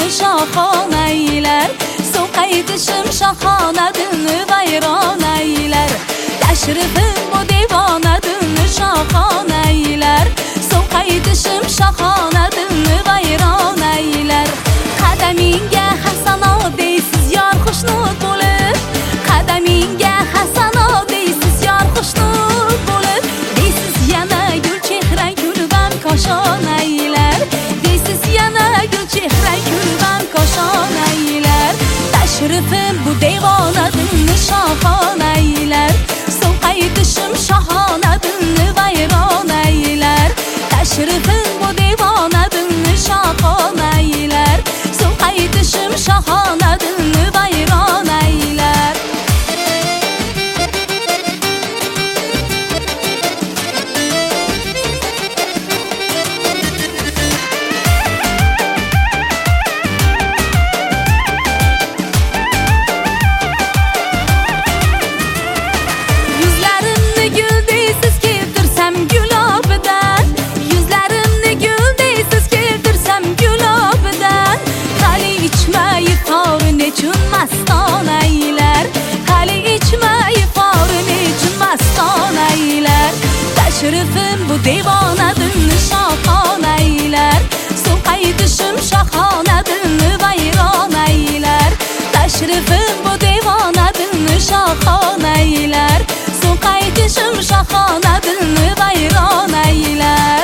dilni shohona eylar, so'qaytishim shohona dilni vayron eylar. Tashrifim bu devona dilni shohona eylar, so'qaytishim shohona dilni vayron eylar. Qadamingga hasanot deysiz yor xushnud bo'lib, qadamingga hasanot deysiz yor xushnud bo'lib, deysiz yana gul chehra kulbam koshona eylar, deysiz yana gul chehra kulbam koshona eylar. Tashrifim bu devona dilni shohona eylar, so'qaytishim shohona dilni vayron eylar. Tashrifim bu devona dilni shohona eylar, so'qaytishim shohona dilni vayron eylar. Yuzlarimni gul deysiz keltirsam gulobidan, yuzlarimni gul deysiz keltirsam gulobidan. Hali ichmay fori nechun mastona eylar, hali ichmay fori nechun mastona eylar. Tashrifim bu devona dilni shohona eylar, so'qaytishim shohona dilni vayron eylar. Tashrifim bu devona dilni shohona eylar, so'qaytishim shohona dilni vayron eylar.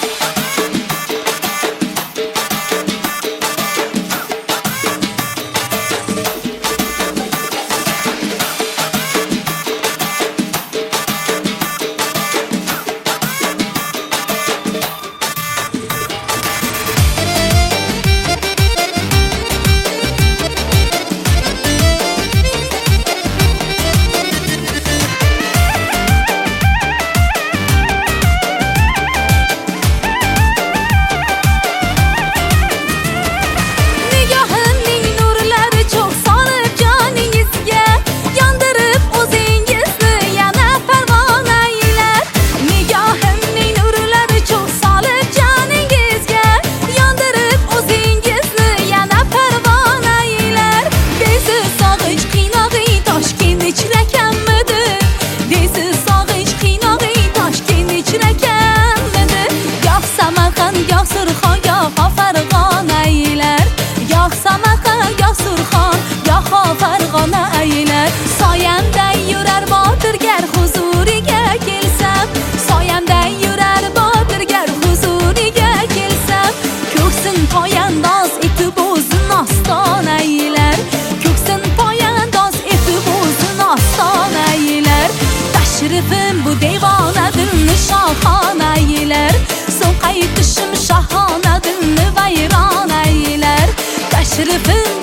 Soyamda yurar botirgar huzuriga kelsam, soyamda yurar botirgar huzuriga kelsam, ko'ksin poyandoz etib o'zini ostona eylar, ko'ksin poyandoz etib o'zini ostona eylar. Tashrifim bu devona dilni shohona eylar, so'qaytishim shohona dilni vayron eylar. Tashrifim